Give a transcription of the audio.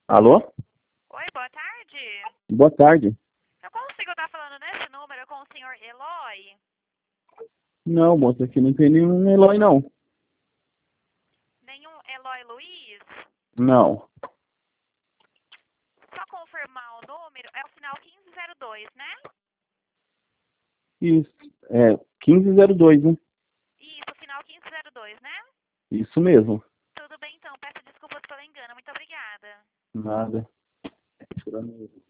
Alô? Oi, boa tarde. Boa tarde. Eu consigo estar falando nesse número com o senhor Eloy? Não, moça, aqui não tem nenhum Eloy, não. Nenhum Eloy Luiz? Não. Só confirmar o número, é o final 1502, né? Isso. É 1502, né? Isso, final 1502, né? Isso mesmo. Tudo bem então, peço desculpas pelo engano. Muito obrigada. Nada. Tirando